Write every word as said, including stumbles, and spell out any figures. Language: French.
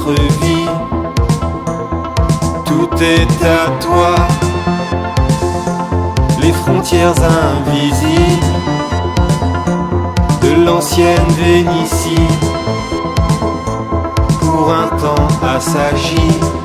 notre vie. Tout est à toi, les frontières invisibles de l'ancienne Vénitie, pour un temps assagis.